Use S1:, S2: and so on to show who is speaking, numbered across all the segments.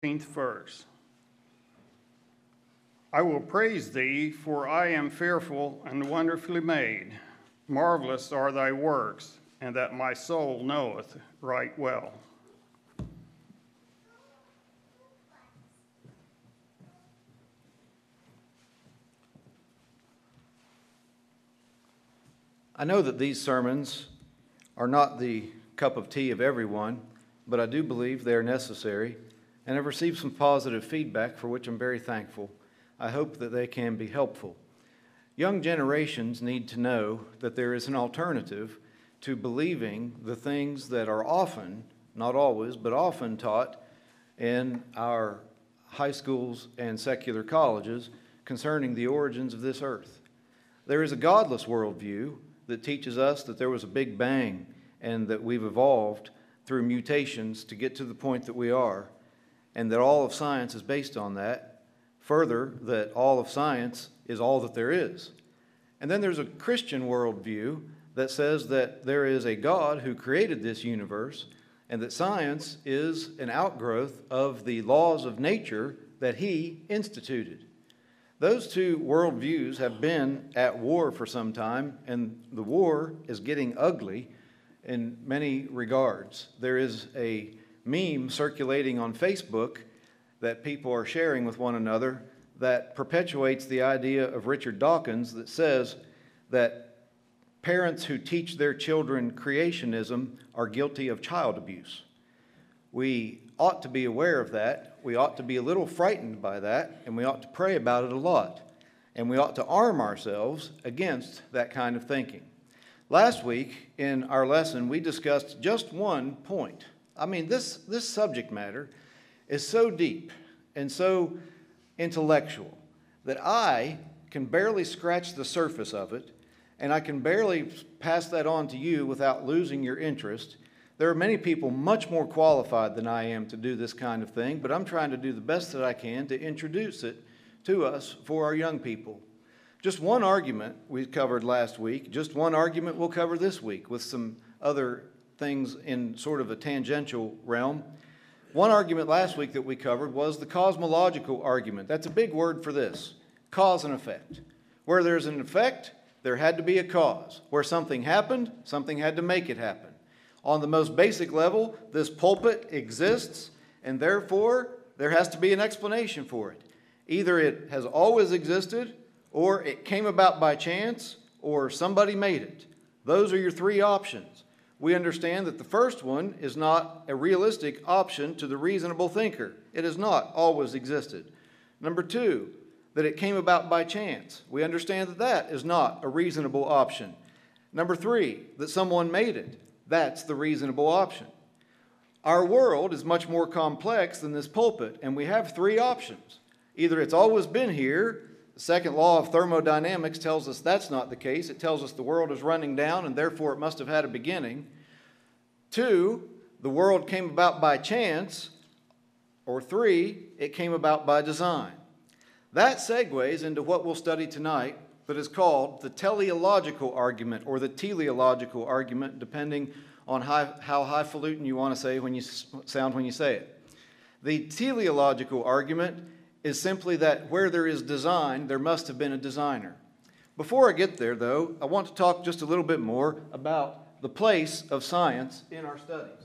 S1: 15th verse. I will praise thee, for I am fearful and wonderfully made. Marvelous are thy works, and that my soul knoweth right well.
S2: I know that these sermons are not the cup of tea of everyone, but I do believe they are necessary, and I've received some positive feedback for which I'm very thankful. I hope that they can be helpful. Young generations need to know that there is an alternative to believing the things that are often, not always, but often taught in our high schools and secular colleges concerning the origins of this earth. There is a godless worldview that teaches us that there was a big bang and that we've evolved through mutations to get to the point that we are, and that all of science is based on that. Further, that all of science is all that there is. And then there's a Christian worldview that says that there is a God who created this universe and that science is an outgrowth of the laws of nature that he instituted. Those two worldviews have been at war for some time, and the war is getting ugly in many regards. There is a meme circulating on Facebook that people are sharing with one another that perpetuates the idea of Richard Dawkins that says that parents who teach their children creationism are guilty of child abuse. We ought to be aware of that. We ought to be a little frightened by that, and we ought to pray about it a lot. And we ought to arm ourselves against that kind of thinking. Last week in our lesson, we discussed just one point. I mean, this subject matter is so deep and so intellectual that I can barely scratch the surface of it, and I can barely pass that on to you without losing your interest. There are many people much more qualified than I am to do this kind of thing, but I'm trying to do the best that I can to introduce it to us for our young people. Just one argument we covered last week, just one argument we'll cover this week with some other things in sort of a tangential realm. One argument last week that we covered was the cosmological argument. That's a big word for this, cause and effect. Where there's an effect, there had to be a cause. Where something happened, something had to make it happen. On the most basic level, this pulpit exists, and therefore there has to be an explanation for it. Either it has always existed, or it came about by chance, or somebody made it. Those are your three options. We understand that the first one is not a realistic option to the reasonable thinker. It has not always existed. Number two, that it came about by chance. We understand that that is not a reasonable option. Number three, that someone made it. That's the reasonable option. Our world is much more complex than this pulpit, and we have three options. Either it's always been here. The second law of thermodynamics tells us that's not the case. It tells us the world is running down, and therefore it must have had a beginning. Two, the world came about by chance. Or three, it came about by design. That segues into what we'll study tonight, that is called the teleological argument or the teleological argument, depending on how highfalutin you want to say when you say it. The teleological argument is simply that where there is design, there must have been a designer. Before I get there, though, I want to talk just a little bit more about the place of science in our studies.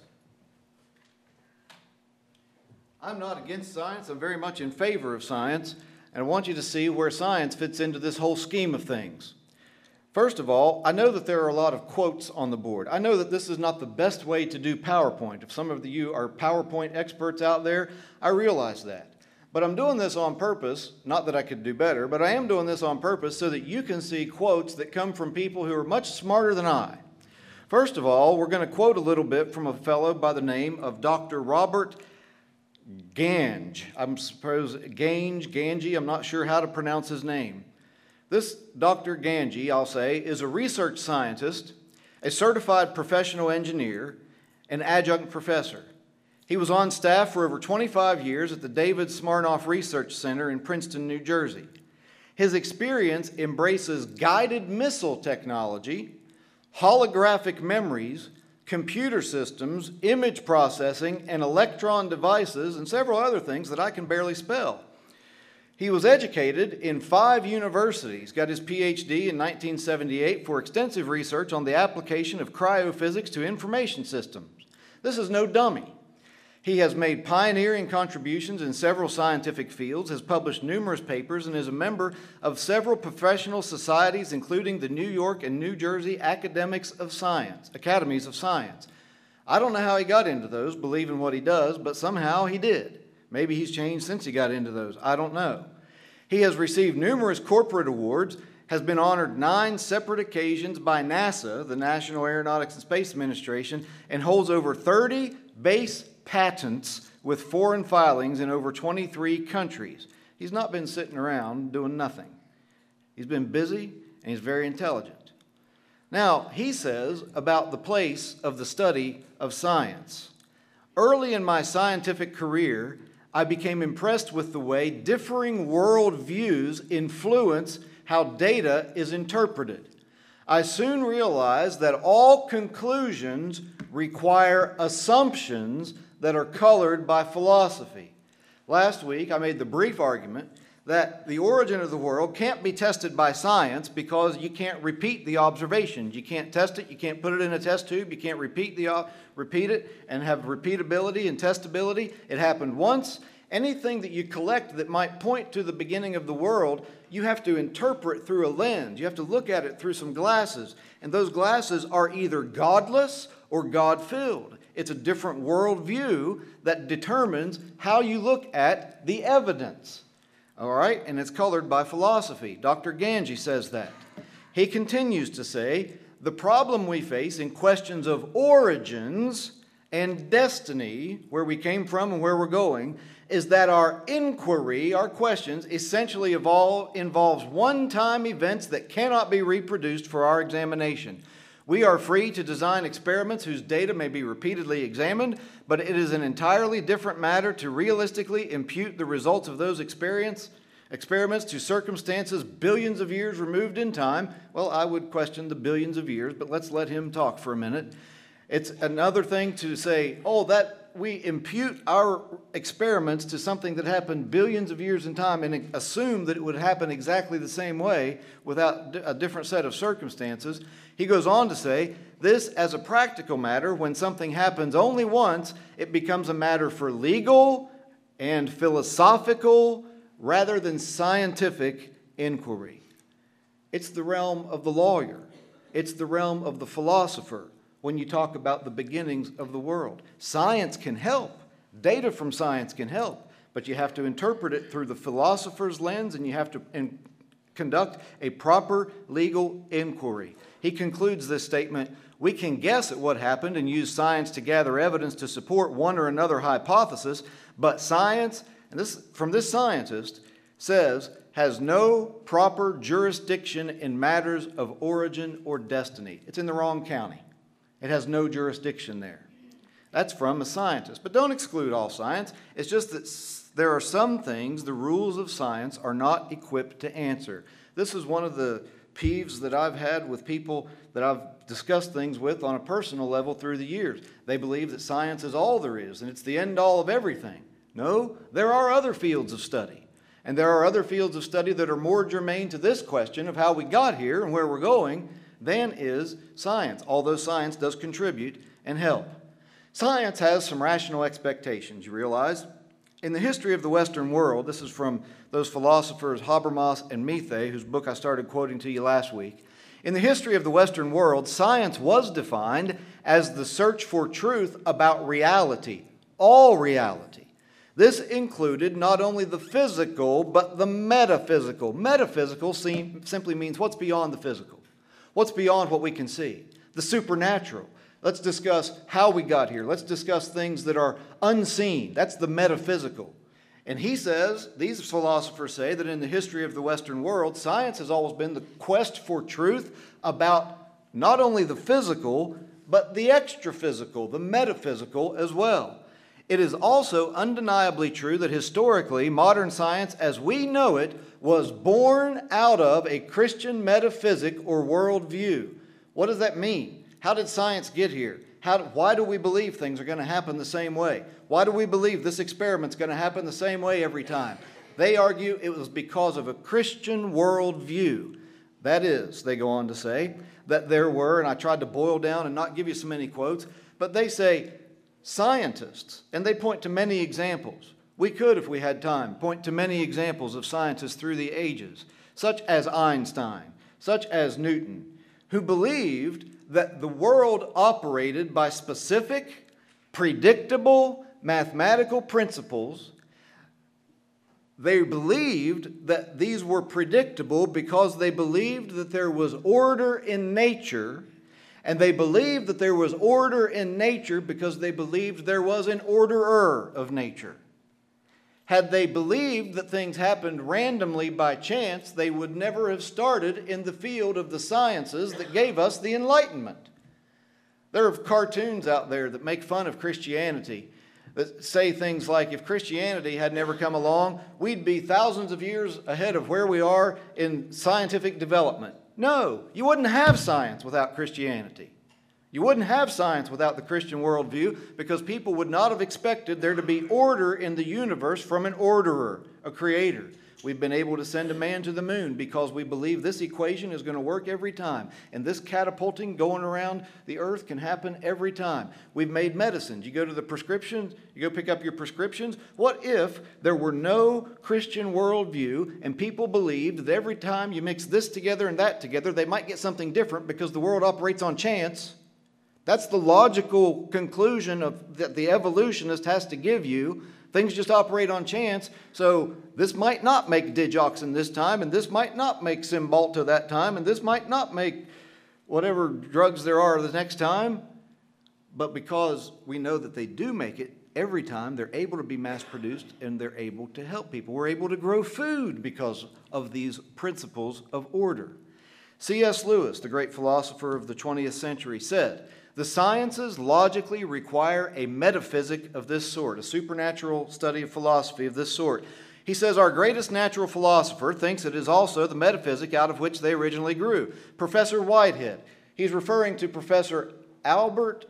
S2: I'm not against science. I'm very much in favor of science. And I want you to see where science fits into this whole scheme of things. First of all, I know that there are a lot of quotes on the board. I know that this is not the best way to do PowerPoint. If some of you are PowerPoint experts out there, I realize that. But I'm doing this on purpose, not that I could do better, but I am doing this on purpose so that you can see quotes that come from people who are much smarter than I. First of all, we're going to quote a little bit from a fellow by the name of Dr. Robert Gange. Gange, I'm not sure how to pronounce his name. This Dr. Gange, I'll say, is a research scientist, a certified professional engineer, an adjunct professor. He was on staff for over 25 years at the David Smarnoff Research Center in Princeton, New Jersey. His experience embraces guided missile technology, holographic memories, computer systems, image processing, and electron devices, and several other things that I can barely spell. He was educated in 5 universities, got his PhD in 1978 for extensive research on the application of cryophysics to information systems. This is no dummy. He has made pioneering contributions in several scientific fields, has published numerous papers, and is a member of several professional societies, including the New York and New Jersey Academies of Science. I don't know how he got into those, believing what he does, but somehow he did. Maybe he's changed since he got into those. I don't know. He has received numerous corporate awards, has been honored 9 separate occasions by NASA, the National Aeronautics and Space Administration, and holds over 30 base patents with foreign filings in over 23 countries. He's not been sitting around doing nothing. He's been busy and he's very intelligent. Now, he says about the place of the study of science. Early in my scientific career, I became impressed with the way differing worldviews influence how data is interpreted. I soon realized that all conclusions require assumptions that are colored by philosophy. Last week, I made the brief argument that the origin of the world can't be tested by science because you can't repeat the observations. You can't test it, you can't put it in a test tube, you can't repeat it and have repeatability and testability. It happened once. Anything that you collect that might point to the beginning of the world, you have to interpret through a lens. You have to look at it through some glasses. And those glasses are either godless or God-filled. It's a different worldview that determines how you look at the evidence. All right? And it's colored by philosophy. Dr. Ganji says that. He continues to say, the problem we face in questions of origins and destiny, where we came from and where we're going, is that our inquiry, our questions, essentially involves one-time events that cannot be reproduced for our examination. We are free to design experiments whose data may be repeatedly examined, but it is an entirely different matter to realistically impute the results of those experiments to circumstances billions of years removed in time. Well, I would question the billions of years, but let's let him talk for a minute. It's another thing to say, that we impute our experiments to something that happened billions of years in time and assume that it would happen exactly the same way without a different set of circumstances. He goes on to say, this as a practical matter, when something happens only once, it becomes a matter for legal and philosophical rather than scientific inquiry. It's the realm of the lawyer. It's the realm of the philosopher. When you talk about the beginnings of the world, science can help. Data from science can help, but you have to interpret it through the philosopher's lens and you have to conduct a proper legal inquiry. He concludes this statement, we can guess at what happened and use science to gather evidence to support one or another hypothesis, but science, and this from this scientist, says has no proper jurisdiction in matters of origin or destiny. It's in the wrong county. It has no jurisdiction there. That's from a scientist. But don't exclude all science. It's just that there are some things the rules of science are not equipped to answer. This is one of the peeves that I've had with people that I've discussed things with on a personal level through the years. They believe that science is all there is and it's the end all of everything. No, there are other fields of study. And there are other fields of study that are more germane to this question of how we got here and where we're going than is science, although science does contribute and help. Science has some rational expectations, you realize. In the history of the Western world, this is from those philosophers Habermas and Mises, whose book I started quoting to you last week. In the history of the Western world, science was defined as the search for truth about reality, all reality. This included not only the physical, but the metaphysical. Metaphysical simply means what's beyond the physical. What's beyond what we can see? The supernatural. Let's discuss how we got here. Let's discuss things that are unseen. That's the metaphysical. And he says, these philosophers say that in the history of the Western world, science has always been the quest for truth about not only the physical, but the extra-physical, the metaphysical as well. It is also undeniably true that historically, modern science as we know it was born out of a Christian metaphysic or worldview. What does that mean? How did science get here? Why do we believe things are going to happen the same way? Why do we believe this experiment's going to happen the same way every time? They argue it was because of a Christian worldview. That is, they go on to say, that there were, and I tried to boil down and not give you so many quotes, but they say scientists, and they point to many examples. We could, if we had time, point to many examples of scientists through the ages, such as Einstein, such as Newton, who believed that the world operated by specific, predictable, mathematical principles. They believed that these were predictable because they believed that there was order in nature, and they believed that there was order in nature because they believed there was an orderer of nature. Had they believed that things happened randomly by chance, they would never have started in the field of the sciences that gave us the Enlightenment. There are cartoons out there that make fun of Christianity, that say things like, if Christianity had never come along, we'd be thousands of years ahead of where we are in scientific development. No, you wouldn't have science without Christianity. You wouldn't have science without the Christian worldview, because people would not have expected there to be order in the universe from an orderer, a creator. We've been able to send a man to the moon because we believe this equation is going to work every time. And this catapulting going around the earth can happen every time. We've made medicines. You go to the prescriptions, you go pick up your prescriptions. What if there were no Christian worldview and people believed that every time you mix this together and that together, they might get something different because the world operates on chance? That's the logical conclusion that the evolutionist has to give you. Things just operate on chance, so this might not make digoxin this time, and this might not make Cymbalta that time, and this might not make whatever drugs there are the next time. But because we know that they do make it every time, they're able to be mass-produced, and they're able to help people. We're able to grow food because of these principles of order. C.S. Lewis, the great philosopher of the 20th century, said, "The sciences logically require a metaphysic of this sort," a supernatural study of philosophy of this sort. He says, "Our greatest natural philosopher thinks it is also the metaphysic out of which they originally grew." Professor Whitehead, he's referring to Professor Alfred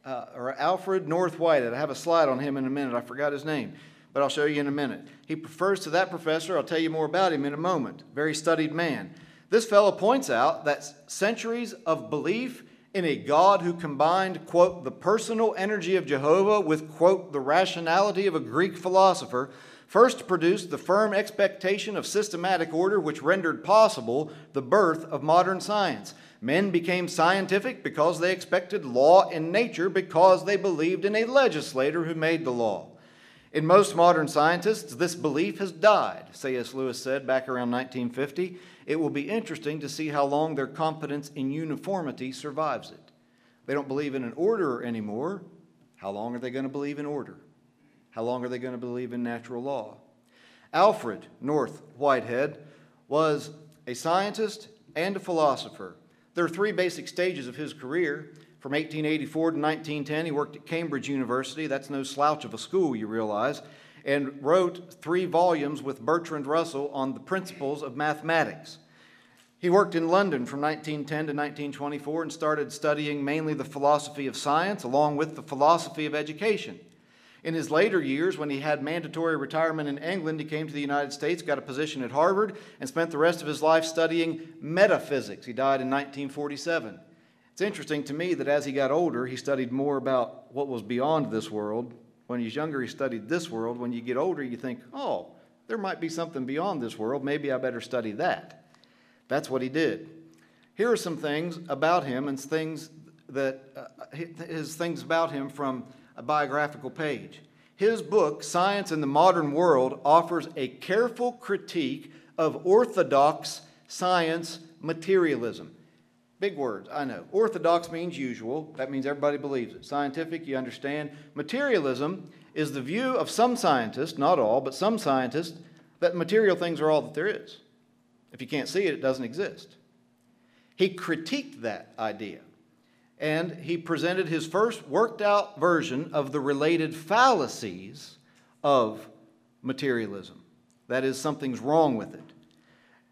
S2: North Whitehead. I have a slide on him in a minute. I forgot his name, but I'll show you in a minute. He refers to that professor. I'll tell you more about him in a moment. Very studied man. This fellow points out that centuries of belief in a God who combined, quote, the personal energy of Jehovah with, quote, the rationality of a Greek philosopher, first produced the firm expectation of systematic order which rendered possible the birth of modern science. Men became scientific because they expected law in nature, because they believed in a legislator who made the law. In most modern scientists, this belief has died, C.S. Lewis said back around 1950. It will be interesting to see how long their confidence in uniformity survives it. They don't believe in an order anymore. How long are they going to believe in order? How long are they going to believe in natural law? Alfred North Whitehead was a scientist and a philosopher. There are three basic stages of his career. From 1884 to 1910, he worked at Cambridge University. That's no slouch of a school, you realize, and wrote 3 volumes with Bertrand Russell on the principles of mathematics. He worked in London from 1910 to 1924 and started studying mainly the philosophy of science along with the philosophy of education. In his later years, when he had mandatory retirement in England, he came to the United States, got a position at Harvard, and spent the rest of his life studying metaphysics. He died in 1947. It's interesting to me that as he got older, he studied more about what was beyond this world. When he's younger, he studied this world. When you get older, you think, oh, there might be something beyond this world. Maybe I better study that. That's what he did. Here are some things about him and things about him from a biographical page. His book, Science in the Modern World, offers a careful critique of orthodox science materialism. Big words, I know. Orthodox means usual. That means everybody believes it. Scientific, you understand. Materialism is the view of some scientists, not all, but some scientists, that material things are all that there is. If you can't see it, it doesn't exist. He critiqued that idea, and he presented his first worked-out version of the related fallacies of materialism. That is, something's wrong with it.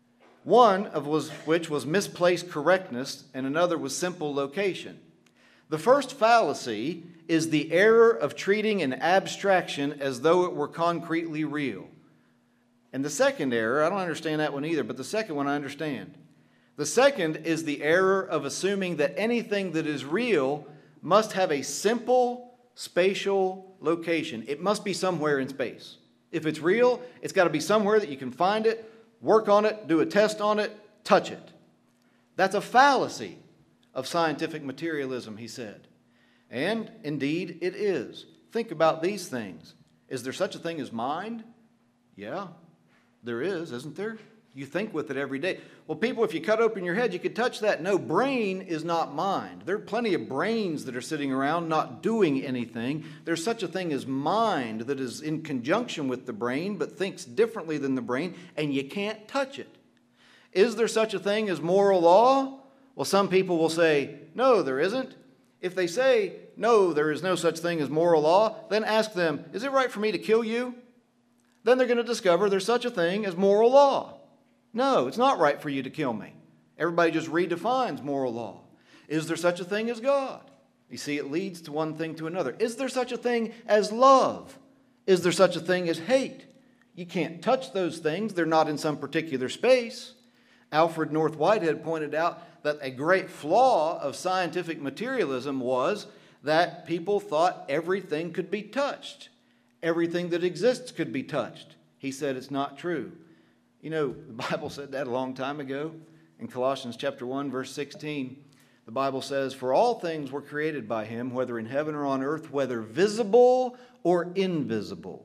S2: One of which was misplaced correctness, and another was simple location. The first fallacy is the error of treating an abstraction as though it were concretely real. And the second error, I don't understand that one either, but the second one I understand. The second is the error of assuming that anything that is real must have a simple spatial location. It must be somewhere in space. If it's real, it's got to be somewhere that you can find it, work on it, do a test on it, touch it. That's a fallacy of scientific materialism, he said. And indeed it is. Think about these things. Is there such a thing as mind? Yeah, there is, isn't there? You think with it every day. Well, people, if you cut open your head, you could touch that. No, brain is not mind. There are plenty of brains that are sitting around not doing anything. There's such a thing as mind that is in conjunction with the brain but thinks differently than the brain, and you can't touch it. Is there such a thing as moral law? Well, some people will say, no, there isn't. If they say, no, there is no such thing as moral law, then ask them, is it right for me to kill you? Then they're going to discover there's such a thing as moral law. No, it's not right for you to kill me. Everybody just redefines moral law. Is there such a thing as God? You see, it leads to one thing to another. Is there such a thing as love? Is there such a thing as hate? You can't touch those things. They're not in some particular space. Alfred North Whitehead pointed out that a great flaw of scientific materialism was that people thought everything could be touched. Everything that exists could be touched. He said it's not true. You know, the Bible said that a long time ago. In Colossians chapter 1, verse 16, the Bible says, for all things were created by him, whether in heaven or on earth, whether visible or invisible.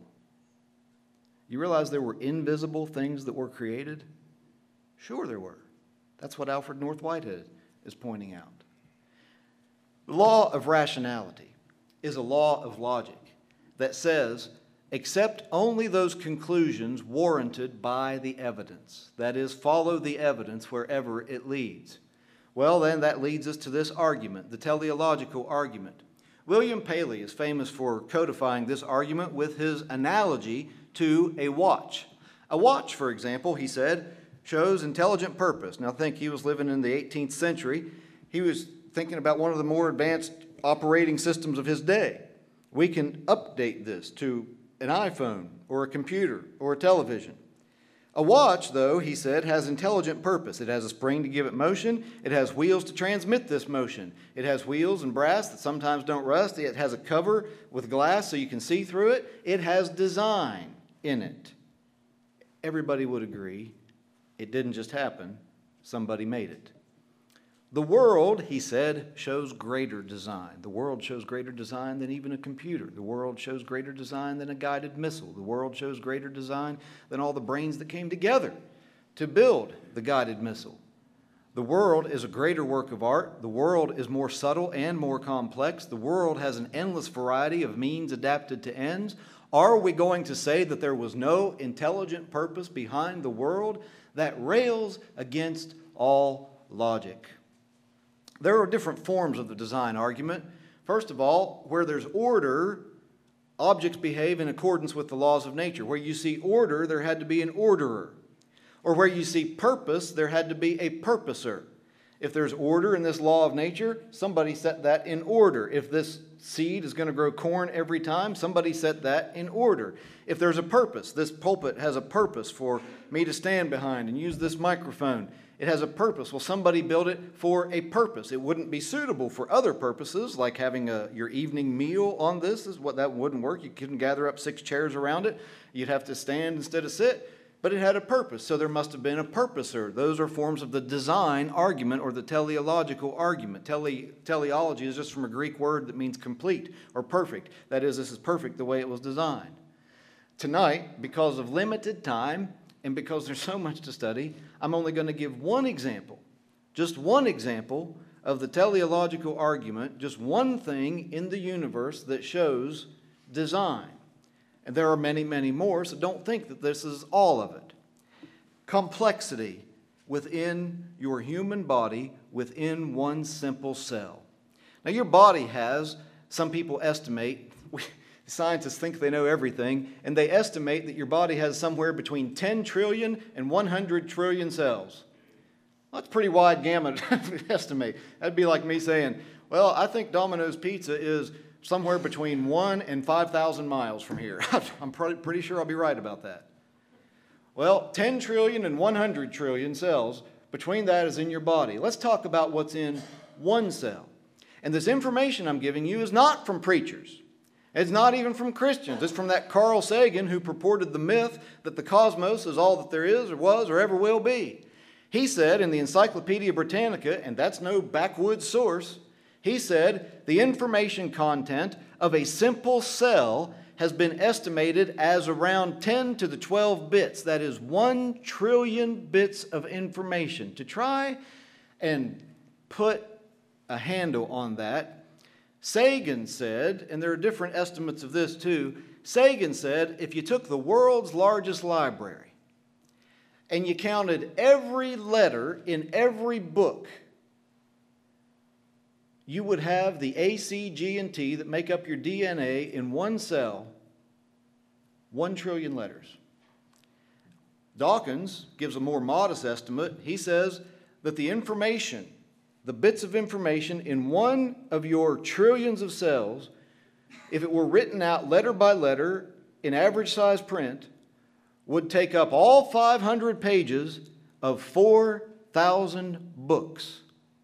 S2: You realize there were invisible things that were created? Sure there were. That's what Alfred North Whitehead is pointing out. The law of rationality is a law of logic that says, accept only those conclusions warranted by the evidence. That is, follow the evidence wherever it leads. Well, then that leads us to this argument, the teleological argument. William Paley is famous for codifying this argument with his analogy to a watch. A watch, for example, he said, shows intelligent purpose. Now think, he was living in the 18th century. He was thinking about one of the more advanced operating systems of his day. We can update this to an iPhone or a computer or a television. A watch, though, he said, has intelligent purpose. It has a spring to give it motion. It has wheels to transmit this motion. It has wheels and brass that sometimes don't rust. It has a cover with glass so you can see through it. It has design in it. Everybody would agree it didn't just happen. Somebody made it. The world, he said, shows greater design. The world shows greater design than even a computer. The world shows greater design than a guided missile. The world shows greater design than all the brains that came together to build the guided missile. The world is a greater work of art. The world is more subtle and more complex. The world has an endless variety of means adapted to ends. Are we going to say that there was no intelligent purpose behind the world? That rails against all logic. There are different forms of the design argument. First of all, where there's order, objects behave in accordance with the laws of nature. Where you see order, there had to be an orderer. Or where you see purpose, there had to be a purposer. If there's order in this law of nature, somebody set that in order. If this seed is going to grow corn every time, somebody set that in order. If there's a purpose, this pulpit has a purpose for me to stand behind and use this microphone. It has a purpose. Well, somebody built it for a purpose. It wouldn't be suitable for other purposes, like having your evening meal on this. That wouldn't work. You couldn't gather up 6 chairs around it. You'd have to stand instead of sit. But it had a purpose, so there must have been a purposer. Those are forms of the design argument or the teleological argument. Teleology is just from a Greek word that means complete or perfect. That is, this is perfect the way it was designed. Tonight, because of limited time and because there's so much to study, I'm only going to give one example, just one example of the teleological argument, just one thing in the universe that shows design. And there are many, many more, so don't think that this is all of it. Complexity within your human body, within one simple cell. Now, your body has, some people estimate, scientists think they know everything, and they estimate that your body has somewhere between 10 trillion and 100 trillion cells. Well, that's a pretty wide gamut to estimate. That'd be like me saying, Well, I think Domino's Pizza is somewhere between 1 and 5,000 miles from here. I'm pretty sure I'll be right about that. Well, 10 trillion and 100 trillion cells, between that is in your body. Let's talk about what's in one cell. And this information I'm giving you is not from preachers. It's not even from Christians. It's from that Carl Sagan who purported the myth that the cosmos is all that there is or was or ever will be. He said in the Encyclopedia Britannica, and that's no backwoods source, he said the information content of a simple cell has been estimated as around 10 to the 12 bits. That is 1 trillion bits of information. To try and put a handle on that, Sagan said, and there are different estimates of this too, Sagan said if you took the world's largest library and you counted every letter in every book, you would have the A, C, G, and T that make up your DNA in one cell, 1 trillion letters. Dawkins gives a more modest estimate. He says that the information, the bits of information in one of your trillions of cells, if it were written out letter by letter in average size print, would take up all 500 pages of 4,000 books.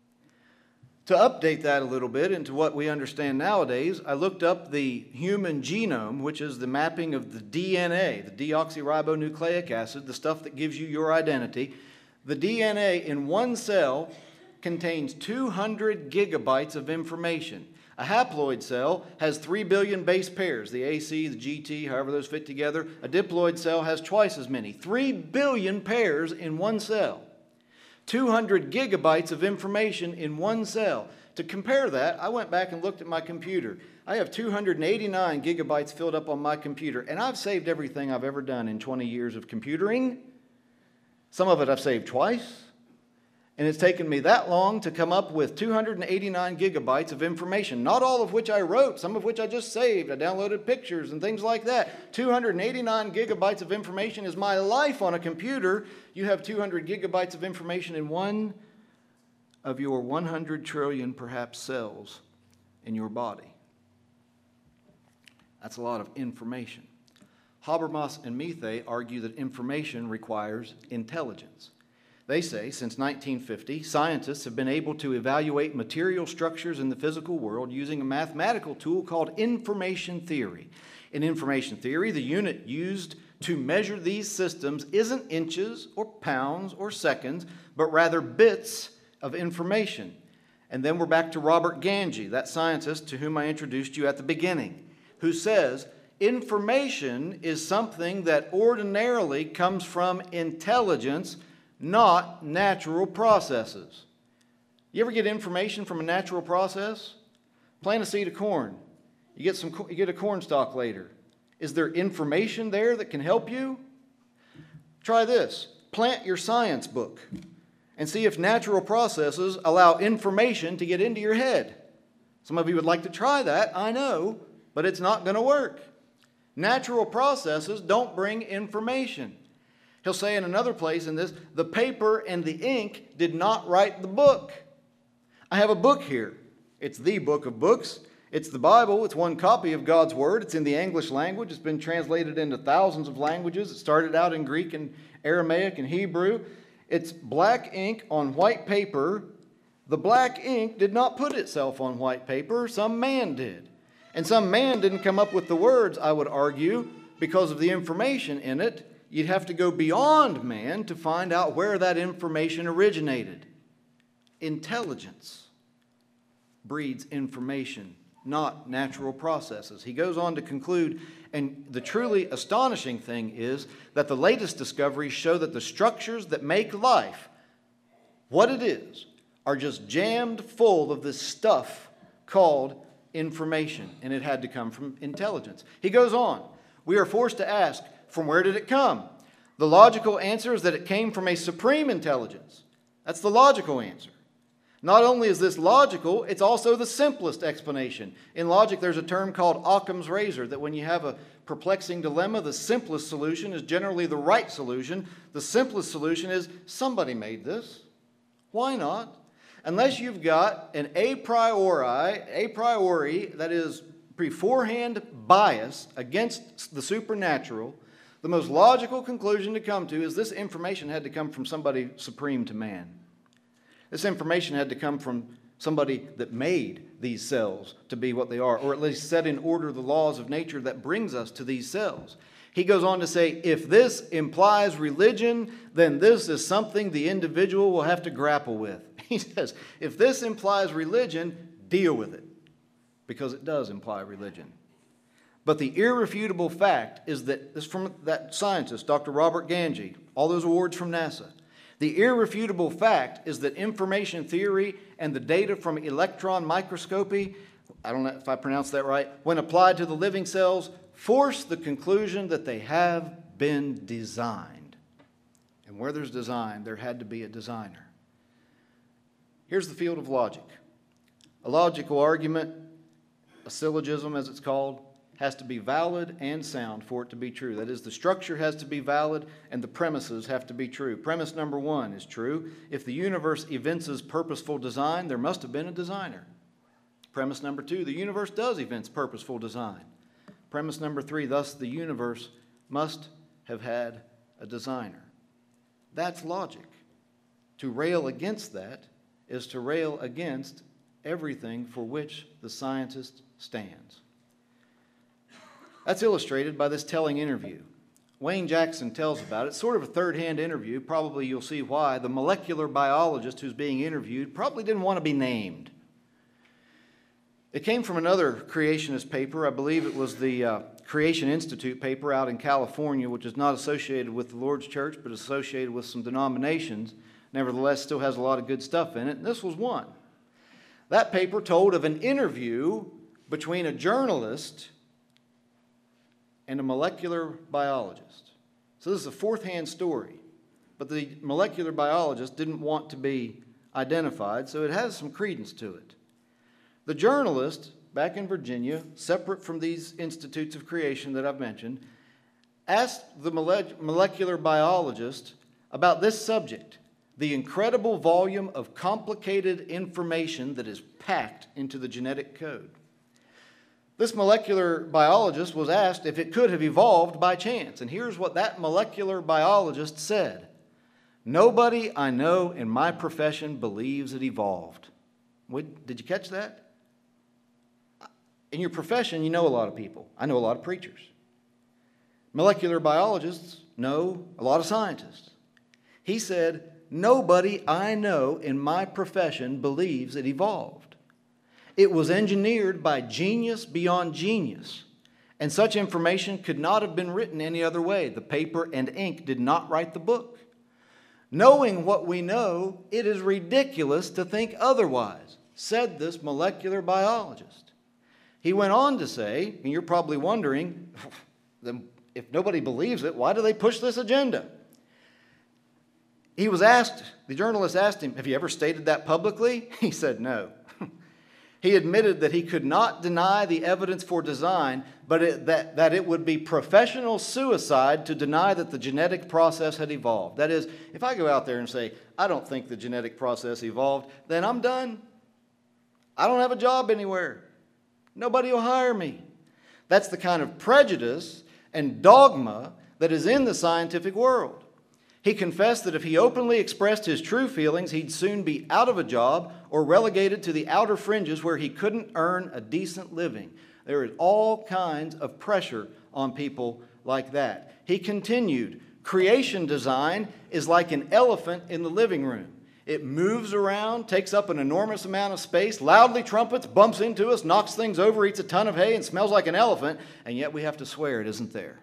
S2: To update that a little bit into what we understand nowadays, I looked up the human genome, which is the mapping of the DNA, the deoxyribonucleic acid, the stuff that gives you your identity. The DNA in one cell contains 200 gigabytes of information. A haploid cell has 3 billion base pairs, the AC, the GT, however those fit together. A diploid cell has twice as many, 3 billion pairs in one cell. 200 gigabytes of information in one cell. To compare that, I went back and looked at my computer. I have 289 gigabytes filled up on my computer, and I've saved everything I've ever done in 20 years of computering. Some of it I've saved twice. And it's taken me that long to come up with 289 gigabytes of information, not all of which I wrote, some of which I just saved. I downloaded pictures and things like that. 289 gigabytes of information is my life on a computer. You have 200 gigabytes of information in one of your 100 trillion, perhaps, cells in your body. That's a lot of information. Habermas and Mitre argue that information requires intelligence. They say, since 1950, scientists have been able to evaluate material structures in the physical world using a mathematical tool called information theory. In information theory, the unit used to measure these systems isn't inches or pounds or seconds, but rather bits of information. And then we're back to Robert Ganji, that scientist to whom I introduced you at the beginning, who says information is something that ordinarily comes from intelligence, not natural processes. You ever get information from a natural process? Plant a seed of corn. You get a corn stalk later. Is there information there that can help you? Try this. Plant your science book and see if natural processes allow information to get into your head. Some of you would like to try that, I know, but it's not going to work. Natural processes don't bring information. He'll say in another place in this, the paper and the ink did not write the book. I have a book here. It's the book of books. It's the Bible. It's one copy of God's Word. It's in the English language. It's been translated into thousands of languages. It started out in Greek and Aramaic and Hebrew. It's black ink on white paper. The black ink did not put itself on white paper. Some man did. And some man didn't come up with the words, I would argue, because of the information in it. You'd have to go beyond man to find out where that information originated. Intelligence breeds information, not natural processes. He goes on to conclude, and the truly astonishing thing is that the latest discoveries show that the structures that make life what it is are just jammed full of this stuff called information, and it had to come from intelligence. He goes on, we are forced to ask, from where did it come? The logical answer is that it came from a supreme intelligence. That's the logical answer. Not only is this logical, it's also the simplest explanation. In logic, there's a term called Occam's razor, that when you have a perplexing dilemma, the simplest solution is generally the right solution. The simplest solution is somebody made this. Why not? unless you've got an a priori, that is beforehand bias against the supernatural, the most logical conclusion to come to is this information had to come from somebody supreme to man. This information had to come from somebody that made these cells to be what they are, or at least set in order the laws of nature that brings us to these cells. He goes on to say, if this implies religion, then this is something the individual will have to grapple with. He says, if this implies religion, deal with it, because it does imply religion. But the irrefutable fact is that, this is from that scientist, Dr. Robert Ganji, all those awards from NASA. The irrefutable fact is that information theory and the data from electron microscopy, I don't know if I pronounced that right, when applied to the living cells, force the conclusion that they have been designed. And where there's design, there had to be a designer. Here's the field of logic. A logical argument, a syllogism as it's called, has to be valid and sound for it to be true. That is, the structure has to be valid and the premises have to be true. Premise number one is true. If the universe evinces purposeful design, there must have been a designer. Premise number two, the universe does evince purposeful design. Premise number three, thus the universe must have had a designer. That's logic. To rail against that is to rail against everything for which the scientist stands. That's illustrated by this telling interview. Wayne Jackson tells about it, sort of a third-hand interview. Probably you'll see why. The molecular biologist who's being interviewed probably didn't want to be named. It came from another creationist paper. I believe it was the Creation Institute paper out in California, which is not associated with the Lord's Church, but associated with some denominations. Nevertheless, still has a lot of good stuff in it, and this was one. That paper told of an interview between a journalist and a molecular biologist. So this is a fourth-hand story, but the molecular biologist didn't want to be identified, so it has some credence to it. The journalist, back in Virginia, separate from these institutes of creation that I've mentioned, asked the molecular biologist about this subject, the incredible volume of complicated information that is packed into the genetic code. This molecular biologist was asked if it could have evolved by chance, and here's what that molecular biologist said. Nobody I know in my profession believes it evolved. Did you catch that? In your profession, you know a lot of people. I know a lot of preachers. Molecular biologists know a lot of scientists. He said, nobody I know in my profession believes it evolved. It was engineered by genius beyond genius, and such information could not have been written any other way. The paper and ink did not write the book. Knowing what we know, it is ridiculous to think otherwise, said this molecular biologist. He went on to say, and you're probably wondering, if nobody believes it, why do they push this agenda? He was asked, the journalist asked him, have you ever stated that publicly? He said no. He admitted that he could not deny the evidence for design, but that it would be professional suicide to deny that the genetic process had evolved. That is, if I go out there and say, I don't think the genetic process evolved, then I'm done. I don't have a job anywhere. Nobody will hire me. That's the kind of prejudice and dogma that is in the scientific world. He confessed that if he openly expressed his true feelings, he'd soon be out of a job or relegated to the outer fringes where he couldn't earn a decent living. There is all kinds of pressure on people like that. He continued, creation design is like an elephant in the living room. It moves around, takes up an enormous amount of space, loudly trumpets, bumps into us, knocks things over, eats a ton of hay, and smells like an elephant, and yet we have to swear it isn't there.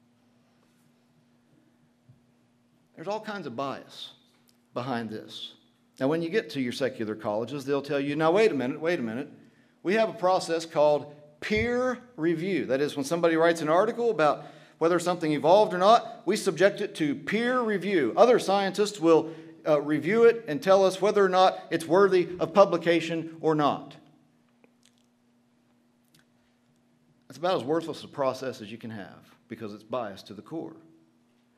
S2: There's all kinds of bias behind this. Now, when you get to your secular colleges, they'll tell you, now, wait a minute. We have a process called peer review. That is, when somebody writes an article about whether something evolved or not, we subject it to peer review. Other scientists will review it and tell us whether or not it's worthy of publication or not. It's about as worthless a process as you can have because it's biased to the core.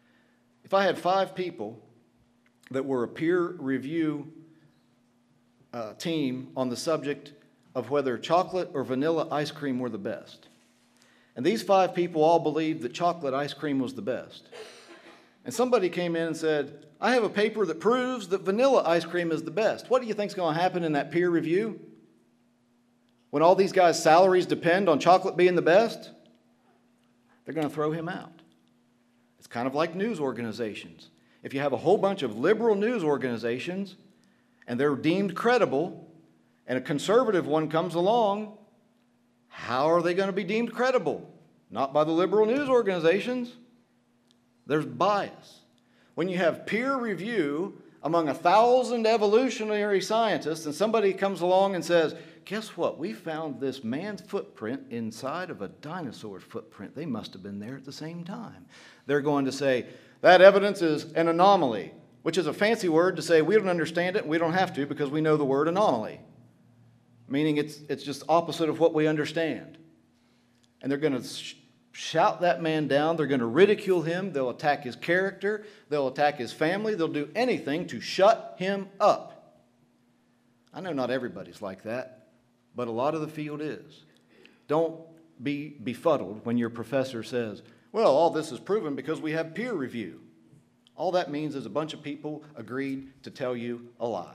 S2: If I had 5 people that were a peer review team on the subject of whether chocolate or vanilla ice cream were the best. And these 5 people all believed that chocolate ice cream was the best. And somebody came in and said, I have a paper that proves that vanilla ice cream is the best. What do you think is going to happen in that peer review? When all these guys' salaries depend on chocolate being the best, they're going to throw him out. It's kind of like news organizations. If you have a whole bunch of liberal news organizations and they're deemed credible, and a conservative one comes along, how are they going to be deemed credible? Not by the liberal news organizations. There's bias. When you have peer review among 1,000 evolutionary scientists and somebody comes along and says, guess what? We found this man's footprint inside of a dinosaur's footprint. They must have been there at the same time. They're going to say, that evidence is an anomaly, which is a fancy word to say we don't understand it and we don't have to because we know the word anomaly. Meaning it's just opposite of what we understand. And they're going to shout that man down. They're going to ridicule him. They'll attack his character. They'll attack his family. They'll do anything to shut him up. I know not everybody's like that, but a lot of the field is. Don't be befuddled when your professor says, well, all this is proven because we have peer review. All that means is a bunch of people agreed to tell you a lie.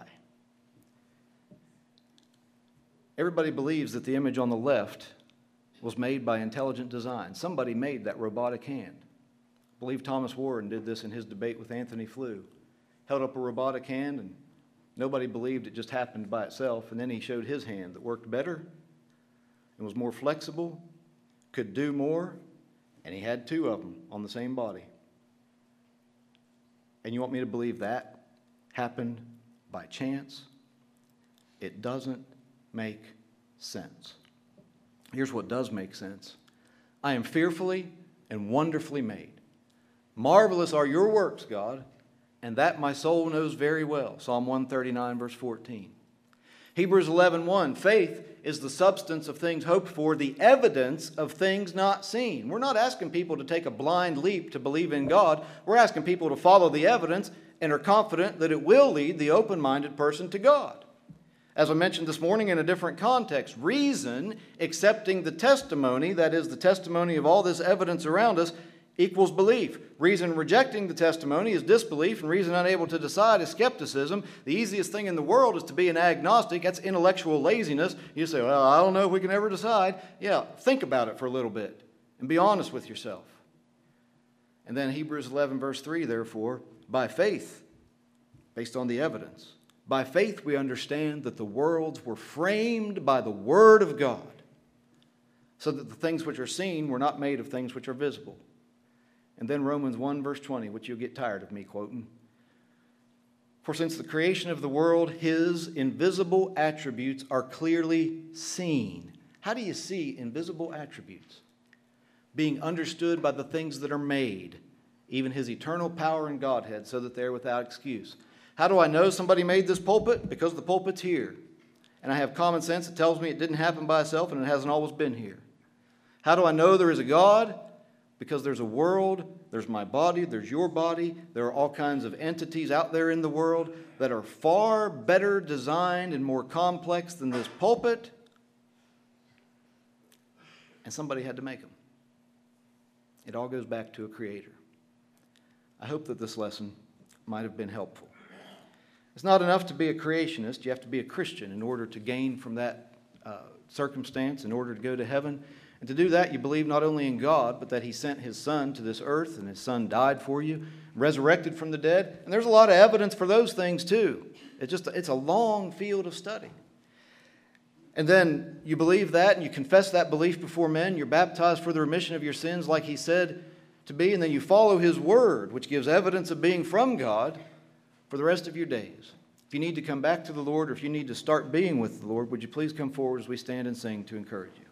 S2: Everybody believes that the image on the left was made by intelligent design. Somebody made that robotic hand. I believe Thomas Warren did this in his debate with Anthony Flew. Held up a robotic hand and nobody believed it just happened by itself. And then he showed his hand that worked better and was more flexible, could do more, and he had 2 of them on the same body. And you want me to believe that happened by chance? It doesn't make sense. Here's what does make sense. I am fearfully and wonderfully made. Marvelous are your works, God, and that my soul knows very well. Psalm 139, verse 14. Hebrews 11:1, faith is the substance of things hoped for, the evidence of things not seen. We're not asking people to take a blind leap to believe in God. We're asking people to follow the evidence and are confident that it will lead the open-minded person to God. As I mentioned this morning in a different context, reason accepting the testimony, that is the testimony of all this evidence around us, equals belief. Reason rejecting the testimony is disbelief, and reason unable to decide is skepticism. The easiest thing in the world is to be an agnostic. That's intellectual laziness. You say, well, I don't know if we can ever decide. Yeah, think about it for a little bit and be honest with yourself. And then Hebrews 11, verse 3, therefore, by faith, based on the evidence, by faith we understand that the worlds were framed by the word of God, so that the things which are seen were not made of things which are visible. And then Romans 1, verse 20, which you'll get tired of me quoting. For since the creation of the world, his invisible attributes are clearly seen. How do you see invisible attributes? Being understood by the things that are made, even his eternal power and Godhead, so that they're without excuse. How do I know somebody made this pulpit? Because the pulpit's here. And I have common sense that tells me it didn't happen by itself and it hasn't always been here. How do I know there is a God? Because there's a world, there's my body, there's your body. There are all kinds of entities out there in the world that are far better designed and more complex than this pulpit. And somebody had to make them. It all goes back to a creator. I hope that this lesson might have been helpful. It's not enough to be a creationist. You have to be a Christian in order to gain from that circumstance, in order to go to heaven. And to do that, you believe not only in God, but that he sent his son to this earth, and his son died for you, resurrected from the dead. And there's a lot of evidence for those things too. It's a long field of study. And then you believe that, and you confess that belief before men. You're baptized for the remission of your sins like he said to be, and then you follow his word, which gives evidence of being from God, for the rest of your days. If you need to come back to the Lord, or if you need to start being with the Lord, would you please come forward as we stand and sing to encourage you.